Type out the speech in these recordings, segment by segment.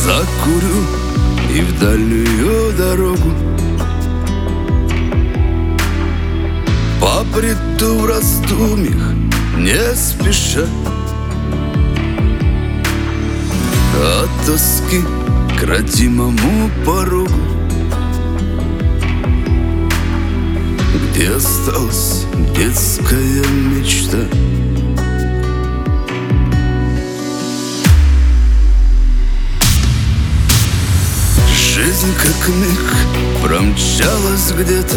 закурю и в дальнюю дорогу побреду в раздумьях не спеша. От тоски к родимому порогу, где осталась детская мечта. Жизнь как миг промчалась где-то.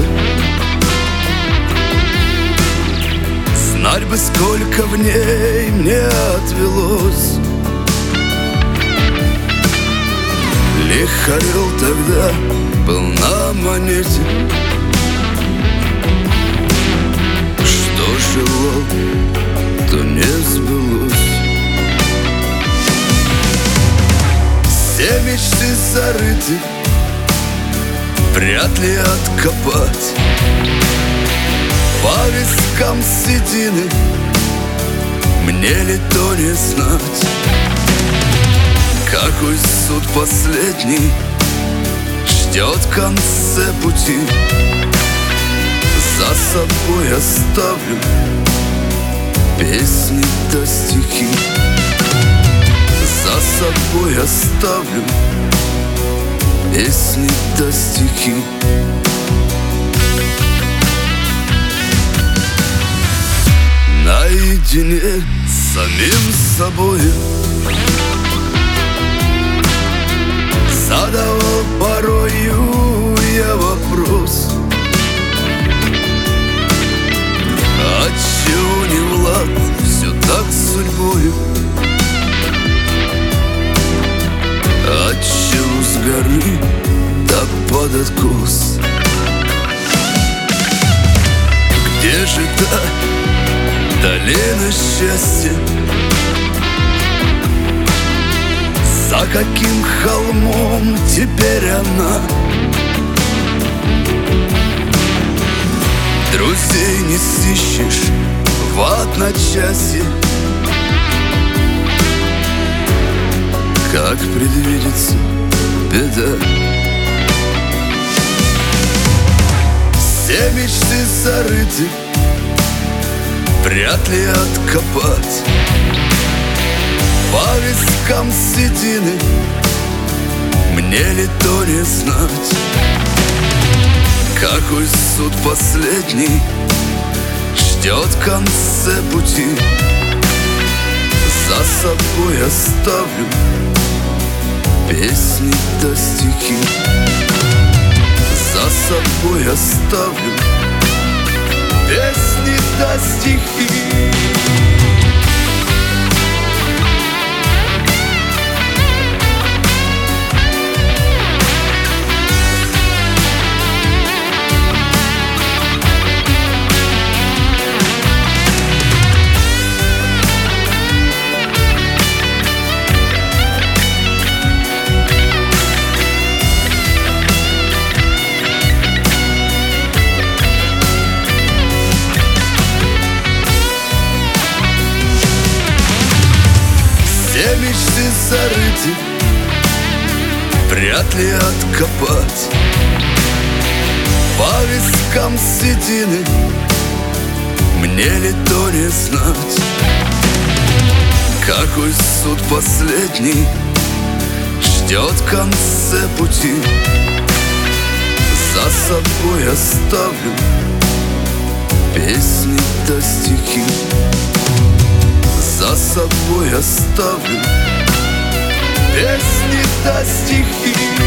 Знать бы, сколько в ней мне отвелось. Лихорел тогда был на монете, что желал, то не сбылось. Все мечты зарыты, вряд ли откопать. По вискам седины, мне ли то не знать. Какой суд последний ждет в конце пути. За собой оставлю песни да стихи. За собой оставлю песни да стихи. Наедине с самим собою задавал порою я вопрос: отчего не влад все так с судьбою? Отчего с горы так под откос? Где же та долина счастья? За каким холмом теперь она? Друзей не сыщешь в одночасье. Как предвидится беда. Все мечты зарыты, вряд ли откопать. По вискам седины, мне ли то не знать. Какой суд последний ждет в конце пути. За собой оставлю песни да стихи. За собой оставлю песни да стихи. Все мечты зарыты, вряд ли откопать. По вискам седины, мне ли то не знать. Какой суд последний ждет в конце пути. За собой оставлю песни да стихи. За собой оставлю песни да стихи.